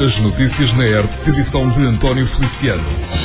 As notícias na ERT, edição de António Feliciano.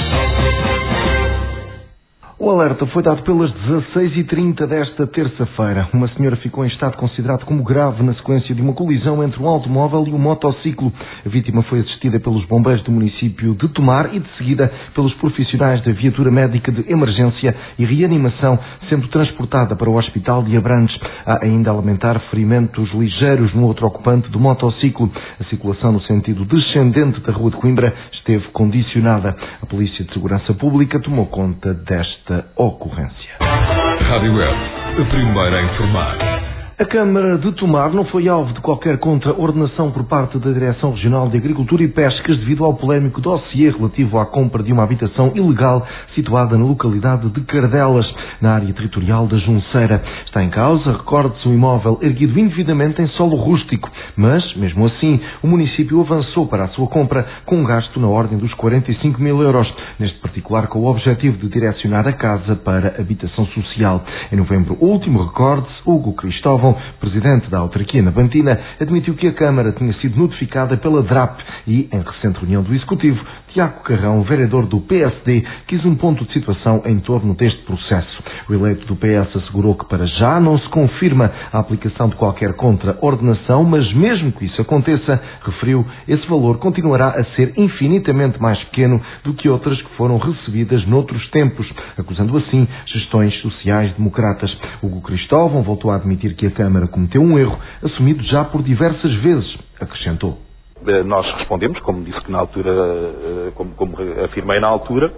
O alerta foi dado pelas 16h30 desta terça-feira. Uma senhora ficou em estado considerado como grave na sequência de uma colisão entre um automóvel e um motociclo. A vítima foi assistida pelos bombeiros do município de Tomar e de seguida pelos profissionais da viatura médica de emergência e reanimação, sendo transportada para o hospital de Abrantes. Há ainda a lamentar ferimentos ligeiros no outro ocupante do motociclo. A circulação no sentido descendente da Rua de Coimbra esteve condicionada. A Polícia de Segurança Pública tomou conta desta ocorrência. Rádio ERT, a primeira a informar. A Câmara de Tomar não foi alvo de qualquer contraordenação por parte da Direção Regional de Agricultura e Pescas devido ao polémico dossiê relativo à compra de uma habitação ilegal situada na localidade de Cardelas, na área territorial da Junceira. Está em causa, recorde-se, um imóvel erguido indevidamente em solo rústico, mas, mesmo assim, o município avançou para a sua compra com um gasto na ordem dos 45 mil euros, neste particular com o objetivo de direcionar a casa para habitação social. Em novembro último, recorde-se, Hugo Cristóvão, presidente da autarquia navantina, admitiu que a Câmara tinha sido notificada pela DRAP e, em recente reunião do Executivo, Tiago Carrão, vereador do PSD, quis um ponto de situação em torno deste processo. O eleito do PS assegurou que para já não se confirma a aplicação de qualquer contraordenação, mas mesmo que isso aconteça, referiu, esse valor continuará a ser infinitamente mais pequeno do que outras que foram recebidas noutros tempos, acusando assim gestões sociais-democratas. Hugo Cristóvão voltou a admitir que a Câmara cometeu um erro, assumido já por diversas vezes, acrescentou. Nós respondemos, como disse que na altura, como afirmei na altura,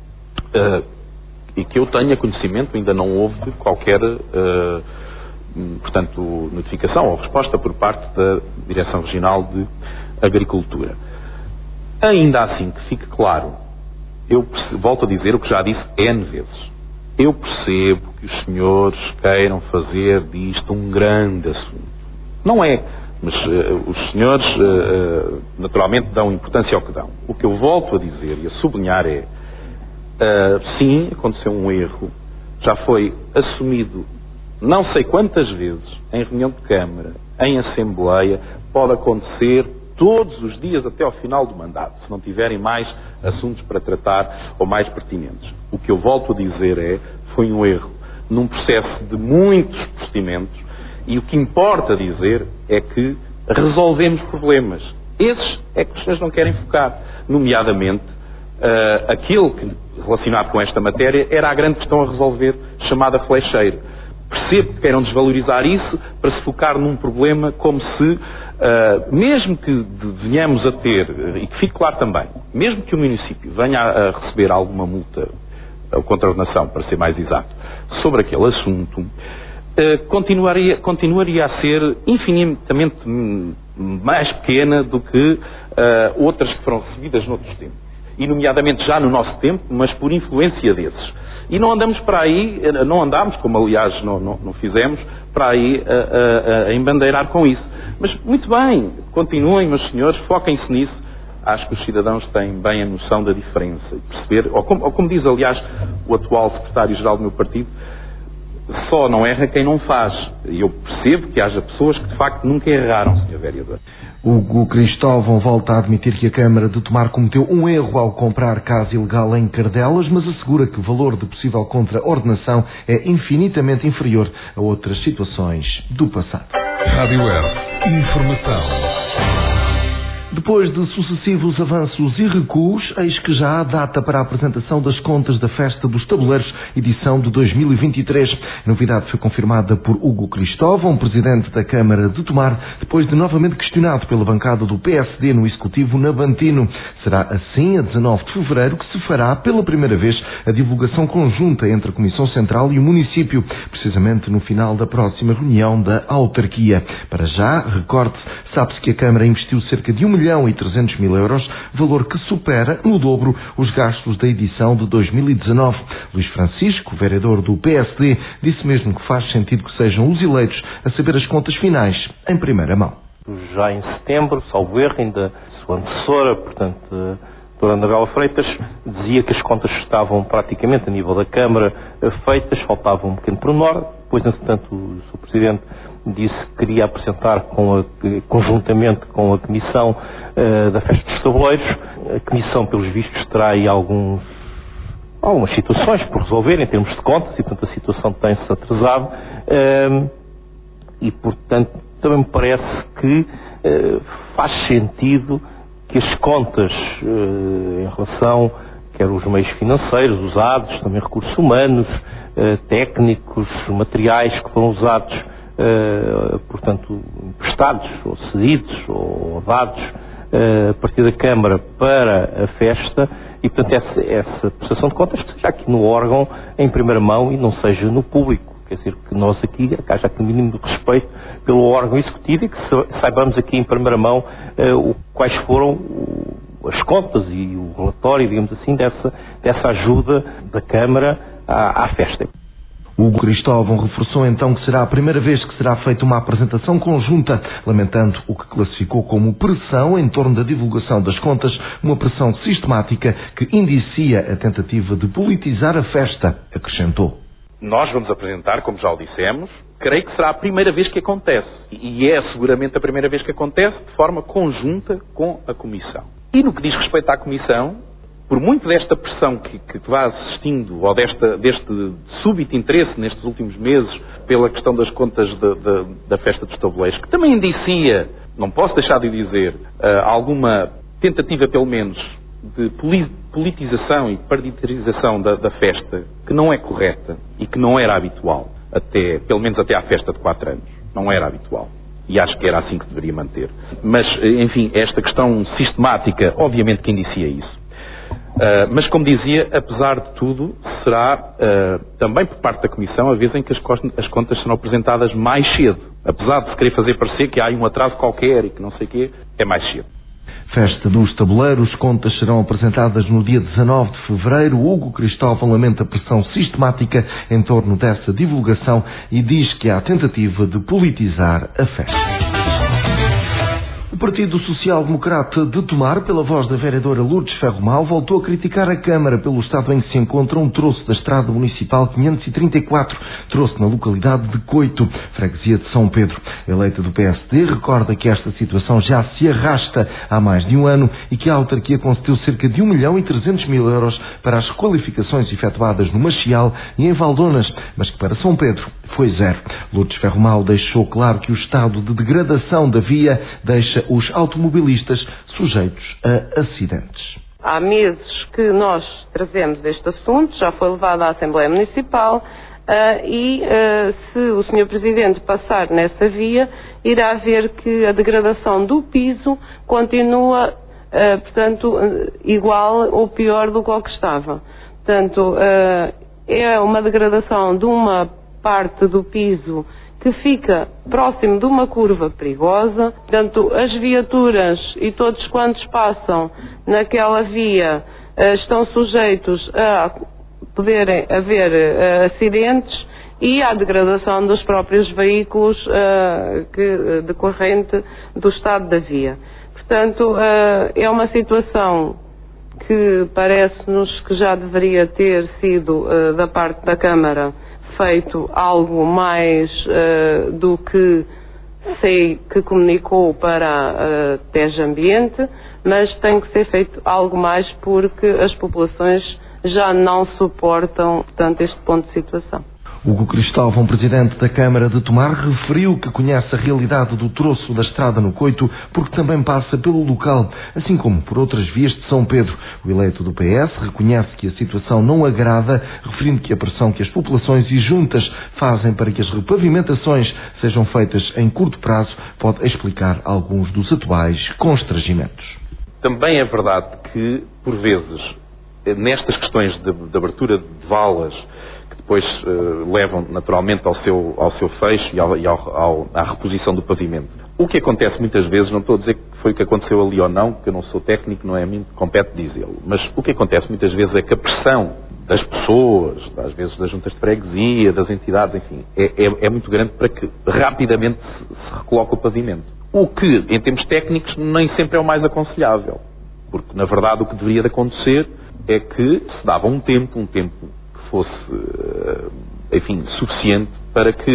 e que eu tenha conhecimento, ainda não houve qualquer, portanto, notificação ou resposta por parte da Direção Regional de Agricultura. Ainda assim, que fique claro, eu volto a dizer o que já disse N vezes. Eu percebo que os senhores queiram fazer disto um grande assunto. Não é. Mas os senhores, naturalmente, dão importância ao que dão. O que eu volto a dizer e a sublinhar é, sim, aconteceu um erro, já foi assumido não sei quantas vezes, em reunião de Câmara, em Assembleia, pode acontecer todos os dias até ao final do mandato, se não tiverem mais assuntos para tratar ou mais pertinentes. O que eu volto a dizer é, foi um erro num processo de muitos procedimentos. E o que importa dizer é que resolvemos problemas. Esses é que os senhores não querem focar. Nomeadamente, aquilo que, relacionado com esta matéria, era a grande questão a resolver, chamada flecheiro. Percebo que queiram desvalorizar isso para se focar num problema como se, mesmo que venhamos a ter, e que fique claro também, mesmo que o município venha a receber alguma multa, ou contraordenação, para ser mais exato, sobre aquele assunto, continuaria a ser infinitamente mais pequena do que outras que foram recebidas noutros tempos. E nomeadamente já no nosso tempo, mas por influência desses. E não andamos para aí, não andámos, como aliás não fizemos, para aí a embandeirar com isso. Mas muito bem, continuem, meus senhores, foquem-se nisso. Acho que os cidadãos têm bem a noção da diferença. E perceber, ou como diz aliás o atual secretário-geral do meu partido, só não erra quem não faz. E eu percebo que haja pessoas que de facto nunca erraram, Sr. Vereador. Hugo Cristóvão volta a admitir que a Câmara de Tomar cometeu um erro ao comprar casa ilegal em Cardelas, mas assegura que o valor de possível contraordenação é infinitamente inferior a outras situações do passado. Rádio ERT, informação. Depois de sucessivos avanços e recuos, eis que já há data para a apresentação das contas da Festa dos Tabuleiros, edição de 2023. A novidade foi confirmada por Hugo Cristóvão, presidente da Câmara de Tomar, depois de novamente questionado pela bancada do PSD no Executivo navantino. Será assim, a 19 de fevereiro, que se fará pela primeira vez a divulgação conjunta entre a Comissão Central e o município, precisamente no final da próxima reunião da autarquia. Para já, recorde-se, sabe-se que a Câmara investiu cerca de 1.300.000 euros, valor que supera no dobro os gastos da edição de 2019. Luís Francisco, vereador do PSD, disse mesmo que faz sentido que sejam os eleitos a saber as contas finais em primeira mão. Já em setembro, salvo erro, ainda sua antecessora, portanto, Dra. Anabela Freitas, dizia que as contas estavam praticamente a nível da Câmara feitas, faltava um pequeno pormenor, depois, entretanto, o Sr. Presidente disse que queria apresentar conjuntamente com a Comissão da Festa dos Tabuleiros. A Comissão, pelos vistos, terá aí algumas situações por resolver em termos de contas e, portanto, a situação tem-se atrasado e, portanto, também me parece que faz sentido que as contas em relação, quer os meios financeiros usados, também recursos humanos, técnicos, materiais que foram usados, portanto, emprestados ou cedidos ou dados a partir da Câmara para a festa e, portanto, essa prestação de contas que seja aqui no órgão em primeira mão e não seja no público. Quer dizer, que nós aqui, haja aqui o mínimo de respeito pelo órgão executivo e que saibamos aqui em primeira mão quais foram as contas e o relatório, digamos assim, dessa ajuda da Câmara à festa. Hugo Cristóvão reforçou então que será a primeira vez que será feita uma apresentação conjunta, lamentando o que classificou como pressão em torno da divulgação das contas, uma pressão sistemática que indicia a tentativa de politizar a festa, acrescentou. Nós vamos apresentar, como já o dissemos, creio que será a primeira vez que acontece. E é seguramente a primeira vez que acontece de forma conjunta com a Comissão. E no que diz respeito à Comissão, por muito desta pressão que vai assistindo, ou deste súbito interesse nestes últimos meses pela questão das contas da Festa dos Tabuleiros, que também indicia, não posso deixar de dizer, alguma tentativa pelo menos de politização e partidarização da festa, que não é correta e que não era habitual, pelo menos até à festa de 4 anos. Não era habitual. E acho que era assim que deveria manter. Mas, enfim, esta questão sistemática, obviamente que indicia isso. Mas, como dizia, apesar de tudo, será também por parte da Comissão a vez em que as contas serão apresentadas mais cedo. Apesar de se querer fazer parecer que há um atraso qualquer e que não sei o quê, é mais cedo. Festa dos Tabuleiros, contas serão apresentadas no dia 19 de fevereiro. Hugo Cristóvão lamenta a pressão sistemática em torno dessa divulgação e diz que há tentativa de politizar a festa. O Partido Social Democrata de Tomar, pela voz da vereadora Lourdes Ferromal, voltou a criticar a Câmara pelo estado em que se encontra um troço da Estrada Municipal 534, troço na localidade de Coito, freguesia de São Pedro. Eleita do PSD, recorda que esta situação já se arrasta há mais de um ano e que a autarquia concedeu cerca de 1.300.000 euros para as requalificações efetuadas no Machial e em Valdonas, mas que para São Pedro foi zero. Lourdes Ferromal deixou claro que o estado de degradação da via deixa os automobilistas sujeitos a acidentes. Há meses que nós trazemos este assunto, já foi levado à Assembleia Municipal e se o Sr. Presidente passar nessa via, irá ver que a degradação do piso continua, portanto, igual ou pior do que estava. Portanto, é uma degradação de uma parte do piso que fica próximo de uma curva perigosa. Portanto, as viaturas e todos quantos passam naquela via estão sujeitos a poderem haver acidentes e à degradação dos próprios veículos decorrente do estado da via. Portanto, é uma situação que parece-nos que já deveria ter sido, da parte da Câmara, feito algo mais do que sei que comunicou para a TES Ambiente, mas tem que ser feito algo mais porque as populações já não suportam, portanto, este ponto de situação. Hugo Cristóvão, presidente da Câmara de Tomar, referiu que conhece a realidade do troço da estrada no Coito porque também passa pelo local, assim como por outras vias de São Pedro. O eleito do PS reconhece que a situação não agrada, referindo que a pressão que as populações e juntas fazem para que as repavimentações sejam feitas em curto prazo pode explicar alguns dos atuais constrangimentos. Também é verdade que, por vezes, nestas questões de abertura de valas, depois levam naturalmente ao seu fecho e à reposição do pavimento. O que acontece muitas vezes, não estou a dizer que foi o que aconteceu ali ou não, porque eu não sou técnico, não é a mim que compete dizê-lo, mas o que acontece muitas vezes é que a pressão das pessoas, às vezes das juntas de freguesia, das entidades, enfim, é muito grande para que rapidamente se recoloque o pavimento. O que, em termos técnicos, nem sempre é o mais aconselhável, porque na verdade o que deveria de acontecer é que se dava um tempo fosse, enfim, suficiente para que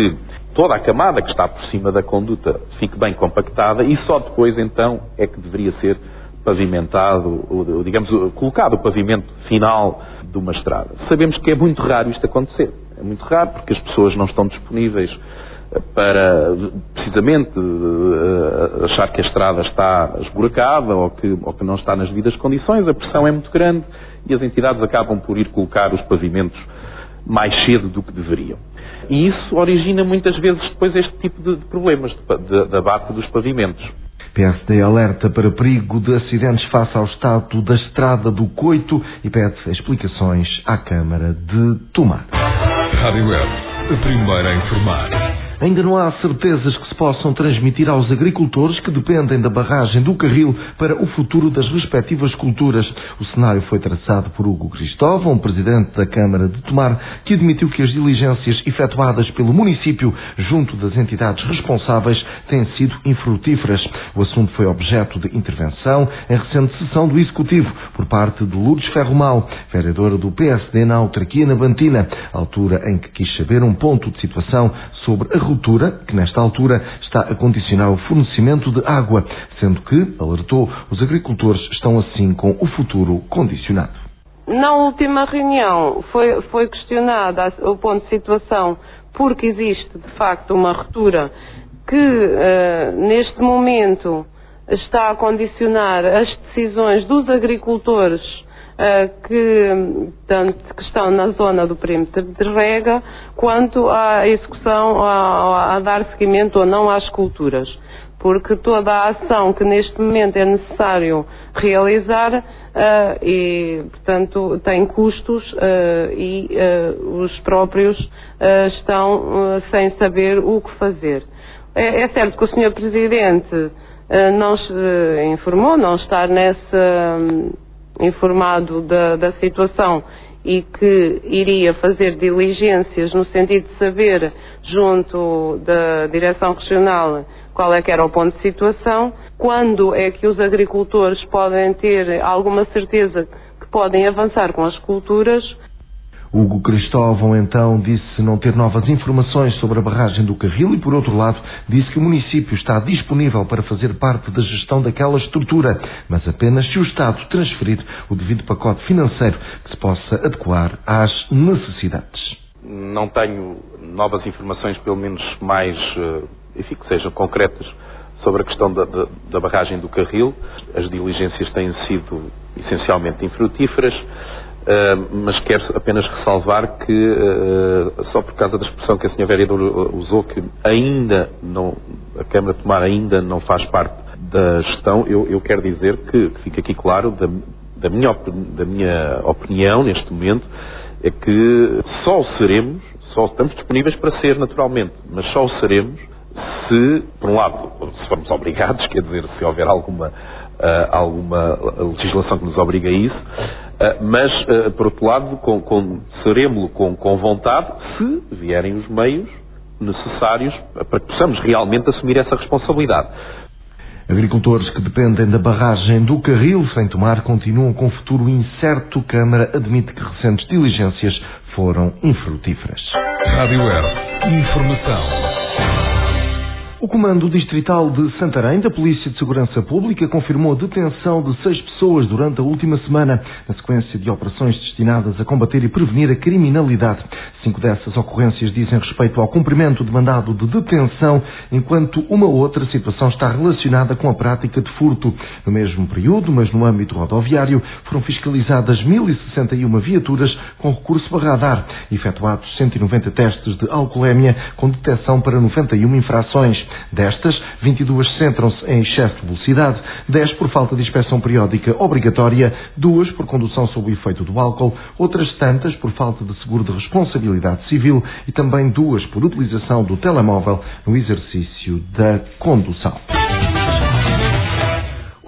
toda a camada que está por cima da conduta fique bem compactada e só depois então é que deveria ser pavimentado, ou digamos, colocado o pavimento final de uma estrada. Sabemos que é muito raro isto acontecer. É muito raro porque as pessoas não estão disponíveis para, precisamente, achar que a estrada está esburacada ou que não está nas devidas condições. A pressão é muito grande e as entidades acabam por ir colocar os pavimentos mais cedo do que deveriam. E isso origina muitas vezes depois este tipo de problemas de abate dos pavimentos. PSD alerta para perigo de acidentes face ao estado da estrada do Coito e pede explicações à Câmara de Tomar. Rádio Web, a primeira a informar. Ainda não há certezas que se possam transmitir aos agricultores que dependem da barragem do Carril para o futuro das respectivas culturas. O cenário foi traçado por Hugo Cristóvão, presidente da Câmara de Tomar, que admitiu que as diligências efetuadas pelo município junto das entidades responsáveis têm sido infrutíferas. O assunto foi objeto de intervenção em recente sessão do Executivo por parte de Lourdes Ferromal, vereadora do PSD na autarquia nabantina, altura em que quis saber um ponto de situação sobre a ruptura, que nesta altura está a condicionar o fornecimento de água, sendo que, alertou, os agricultores estão assim com o futuro condicionado. Na última reunião foi questionado o ponto de situação porque existe de facto uma ruptura que neste momento está a condicionar as decisões dos agricultores que estão na zona do perímetro de rega quanto à execução, a dar seguimento ou não às culturas. Porque toda a ação que neste momento é necessário realizar e, portanto, tem custos e os próprios estão sem saber o que fazer. É certo que o Sr. Presidente não informou, não está informado da situação e que iria fazer diligências no sentido de saber junto da Direção Regional qual é que era o ponto de situação, quando é que os agricultores podem ter alguma certeza que podem avançar com as culturas. Hugo Cristóvão, então, disse não ter novas informações sobre a barragem do Carril e, por outro lado, disse que o município está disponível para fazer parte da gestão daquela estrutura, mas apenas se o Estado transferir o devido pacote financeiro que se possa adequar às necessidades. Não tenho novas informações, pelo menos mais, enfim, que sejam concretas, sobre a questão da barragem do Carril. As diligências têm sido essencialmente infrutíferas. Mas quero apenas ressalvar que, só por causa da expressão que a Sra. Vereadora usou, que ainda não, a Câmara de Tomar ainda não faz parte da gestão, eu quero dizer que fica aqui claro, da minha opinião neste momento, é que só estamos disponíveis para ser naturalmente, mas só o seremos se, por um lado, se formos obrigados, quer dizer, se houver alguma legislação que nos obriga a isso, mas, por outro lado, seremos-lo com vontade se vierem os meios necessários para que possamos realmente assumir essa responsabilidade. Agricultores que dependem da barragem do Carril sem Tomar continuam com futuro incerto. Câmara admite que recentes diligências foram infrutíferas. Rádio Web, informação. O Comando Distrital de Santarém, da Polícia de Segurança Pública, confirmou a detenção de 6 pessoas durante a última semana, na sequência de operações destinadas a combater e prevenir a criminalidade. 5 dessas ocorrências dizem respeito ao cumprimento de mandado de detenção, enquanto uma outra situação está relacionada com a prática de furto. No mesmo período, mas no âmbito rodoviário, foram fiscalizadas 1061 viaturas com recurso a radar, efetuados 190 testes de alcoolemia com detecção para 91 infrações. Destas, 22 centram-se em excesso de velocidade, 10 por falta de inspeção periódica obrigatória, 2 por condução sob o efeito do álcool, outras tantas por falta de seguro de responsabilidade civil e também 2 por utilização do telemóvel no exercício da condução.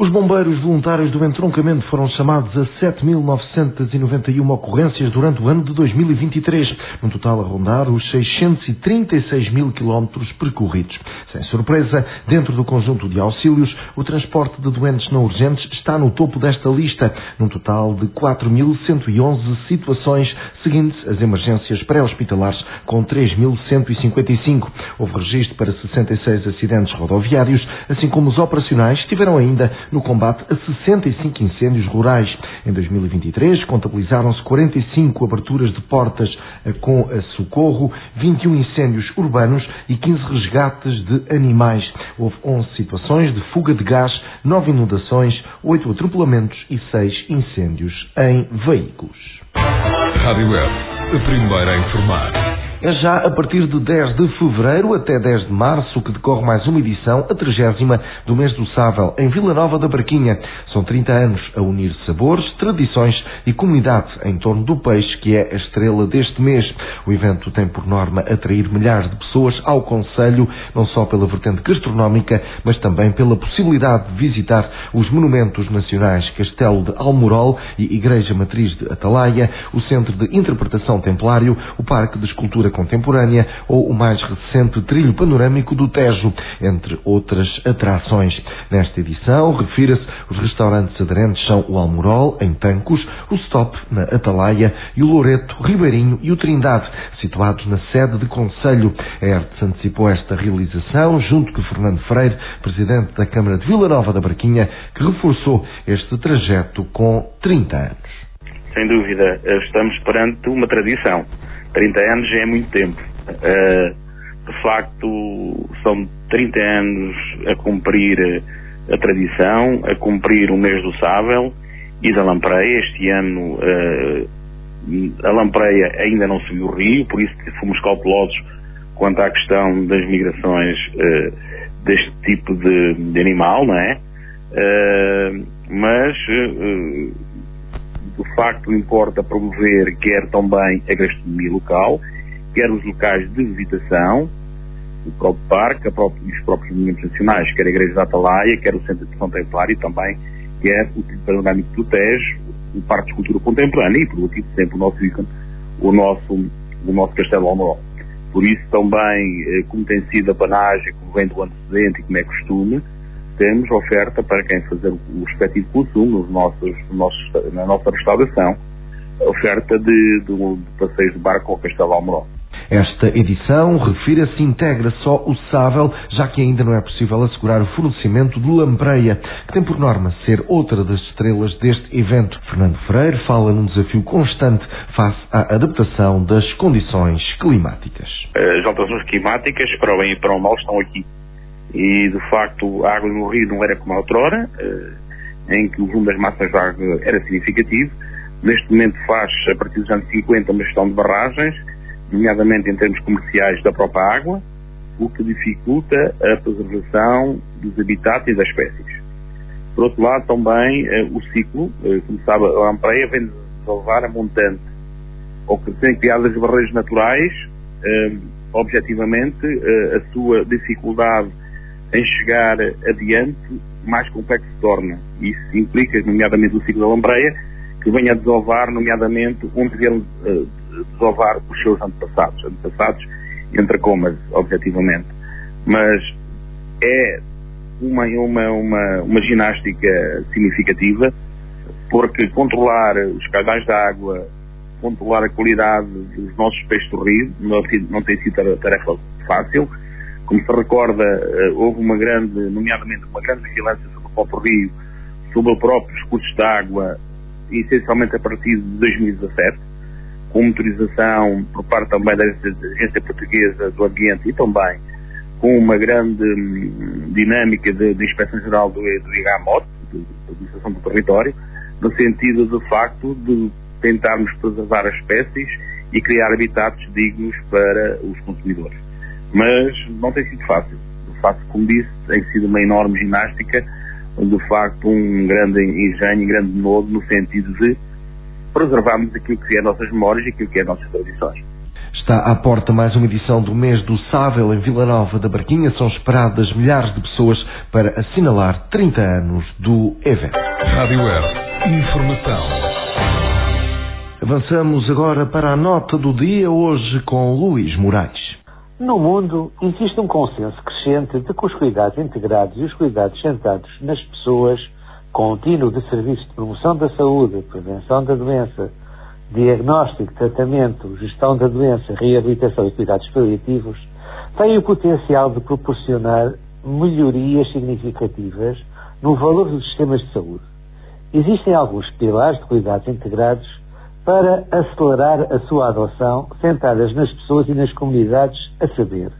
Os bombeiros voluntários do entroncamento foram chamados a 7.991 ocorrências durante o ano de 2023, no total a rondar os 636.000 quilómetros percorridos. Sem surpresa, dentro do conjunto de auxílios, o transporte de doentes não urgentes está no topo desta lista, num total de 4.111 situações, seguindo-se as emergências pré-hospitalares com 3.155. Houve registro para 66 acidentes rodoviários, assim como os operacionais estiveram ainda no combate a 65 incêndios rurais. Em 2023, contabilizaram-se 45 aberturas de portas com socorro, 21 incêndios urbanos e 15 resgates de animais. Houve 11 situações de fuga de gás, 9 inundações, 8 atropelamentos e 6 incêndios em veículos. Rádio Web, a primeira a informar. É já a partir de 10 de fevereiro até 10 de março que decorre mais uma edição, a 30ª do mês do Sável, em Vila Nova da Barquinha. São 30 anos a unir sabores, tradições e comunidade em torno do peixe, que é a estrela deste mês. O evento tem por norma atrair milhares de pessoas ao concelho, não só pela vertente gastronómica, mas também pela possibilidade de visitar os monumentos nacionais Castelo de Almorol e Igreja Matriz de Atalaia, o Centro de Interpretação Templário, o Parque de Escultura Contemporânea ou o mais recente Trilho Panorâmico do Tejo, entre outras atrações. Nesta edição, refira-se, os restaurantes aderentes são o Almorol, em Tancos, o Stop, na Atalaia, e o Loreto, Ribeirinho e o Trindade, situados na sede de concelho. A Hertz antecipou esta realização, junto com Fernando Freire, presidente da Câmara de Vila Nova da Barquinha, que reforçou este trajeto com 30 anos. Sem dúvida, estamos perante uma tradição. 30 anos já é muito tempo. De facto, são 30 anos a cumprir a tradição, a cumprir o mês do Sável e da Lampreia. Este ano a Lampreia ainda não subiu o rio, por isso fomos cautelosos quanto à questão das migrações deste tipo de animal, não é? Mas de facto importa promover quer também a gastronomia local, quer os locais de visitação, o próprio parque, os próprios monumentos nacionais, quer a Igreja da Atalaia, quer o Centro de São Templário e também quer o Trilho Panorâmico do Tejo, o Parque de Escultura Contemporânea e, por motivo sempre, o nosso ícone, o nosso Castelo Almorol. Por isso também, como tem sido a panagem, como vem do antecedente e como é costume, temos oferta para quem fazer o respectivo consumo na nossa restauração, oferta de passeios de barco ao Castelo Almorol. Esta edição, refira-se, integra só o Sável, já que ainda não é possível assegurar o fornecimento do Lampreia, que tem por norma ser outra das estrelas deste evento. Fernando Freire fala num desafio constante face à adaptação das condições climáticas. As alterações climáticas, para o bem e para o mal, estão aqui. E, de facto, a água no rio não era como a outrora, em que o volume das massas de água era significativo. Neste momento faz, a partir dos anos 50, uma gestão de barragens, nomeadamente em termos comerciais da própria água, o que dificulta a preservação dos habitats e das espécies. Por outro lado, também o ciclo, como sabe, a Lampreia vem de elevar a montante. Ao serem criadas barreiras naturais, objetivamente, a sua dificuldade em chegar adiante, mais complexo se torna. Isso implica, nomeadamente, o ciclo da Lampreia, que venha a desovar, nomeadamente, onde vieram desovar os seus antepassados, entre comas, objetivamente. Mas é uma ginástica significativa, porque controlar os caudais de água, controlar a qualidade dos nossos peixes do rio, não tem sido tarefa fácil. Como se recorda, houve nomeadamente uma grande vigilância sobre o próprio rio, sobre os próprios cursos de água, essencialmente a partir de 2017, com motorização por parte também da Agência Portuguesa do Ambiente e também com uma grande dinâmica de Inspeção Geral do IGAMOT, da Administração do Território, no sentido, de facto, de tentarmos preservar as espécies e criar habitats dignos para os consumidores. Mas não tem sido fácil. De facto, como disse, tem sido uma enorme ginástica, de facto um grande engenho, um grande nodo, no sentido de preservarmos aquilo que é as nossas memórias e aquilo que é as nossas tradições. Está à porta mais uma edição do mês do Sável em Vila Nova da Barquinha. São esperadas milhares de pessoas para assinalar 30 anos do evento. Rádio Air. Informação. Avançamos agora para a nota do dia, hoje com Luís Moraes. No mundo, existe um consenso crescente de que os cuidados integrados e os cuidados centrados nas pessoas, contínuo de serviços de promoção da saúde, prevenção da doença, diagnóstico, tratamento, gestão da doença, reabilitação e cuidados paliativos, têm o potencial de proporcionar melhorias significativas no valor dos sistemas de saúde. Existem alguns pilares de cuidados integrados para acelerar a sua adoção, centradas nas pessoas e nas comunidades, a saber,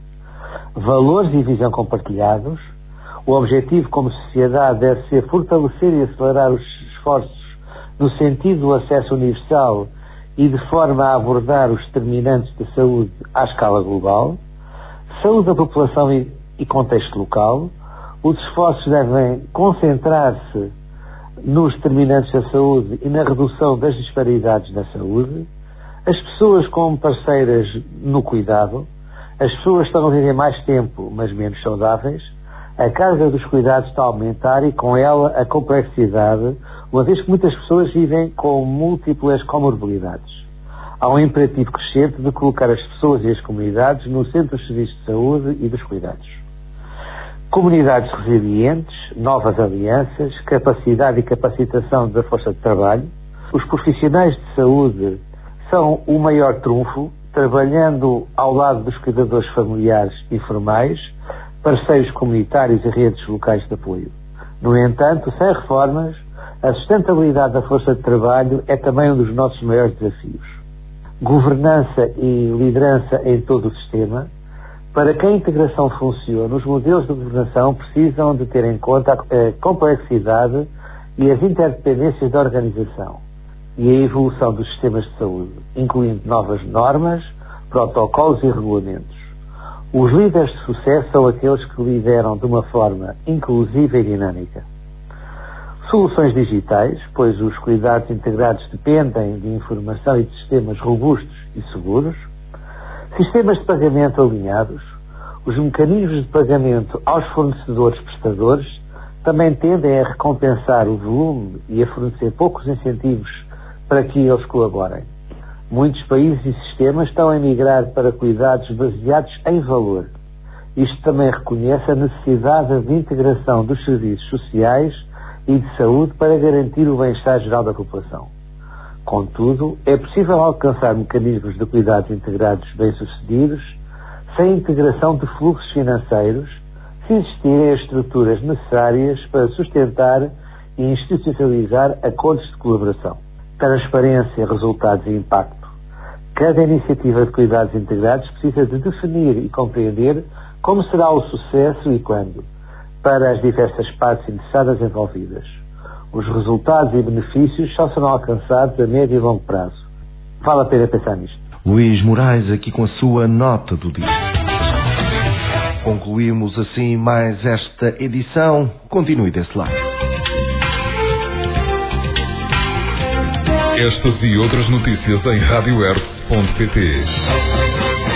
valores e visão compartilhados. O objetivo como sociedade deve ser fortalecer e acelerar os esforços no sentido do acesso universal e de forma a abordar os determinantes de saúde à escala global, saúde da população e contexto local. Os esforços devem concentrar-se nos determinantes da saúde e na redução das disparidades na saúde, as pessoas como parceiras no cuidado, as pessoas estão a viver mais tempo, mas menos saudáveis, a carga dos cuidados está a aumentar e com ela a complexidade, uma vez que muitas pessoas vivem com múltiplas comorbilidades. Há um imperativo crescente de colocar as pessoas e as comunidades no centro dos serviços de saúde e dos cuidados. Comunidades resilientes, novas alianças, capacidade e capacitação da força de trabalho. Os profissionais de saúde são o maior trunfo, trabalhando ao lado dos cuidadores familiares e informais, parceiros comunitários e redes locais de apoio. No entanto, sem reformas, a sustentabilidade da força de trabalho é também um dos nossos maiores desafios. Governança e liderança em todo o sistema. Para que a integração funcione, os modelos de governação precisam de ter em conta a complexidade e as interdependências da organização e a evolução dos sistemas de saúde, incluindo novas normas, protocolos e regulamentos. Os líderes de sucesso são aqueles que lideram de uma forma inclusiva e dinâmica. Soluções digitais, pois os cuidados integrados dependem de informação e de sistemas robustos e seguros. Sistemas de pagamento alinhados. Os mecanismos de pagamento aos fornecedores prestadores também tendem a recompensar o volume e a fornecer poucos incentivos para que eles colaborem. Muitos países e sistemas estão a migrar para cuidados baseados em valor. Isto também reconhece a necessidade de integração dos serviços sociais e de saúde para garantir o bem-estar geral da população. Contudo, é possível alcançar mecanismos de cuidados integrados bem-sucedidos sem integração de fluxos financeiros, se existirem as estruturas necessárias para sustentar e institucionalizar acordos de colaboração. Transparência, resultados e impacto. Cada iniciativa de cuidados integrados precisa de definir e compreender como será o sucesso e quando, para as diversas partes interessadas envolvidas. Os resultados e benefícios só serão alcançados a médio e longo prazo. Vale a pena pensar nisto. Luís Moraes aqui com a sua nota do dia. Concluímos assim mais esta edição. Continue desse lado. Estas e outras notícias em radioair.pt.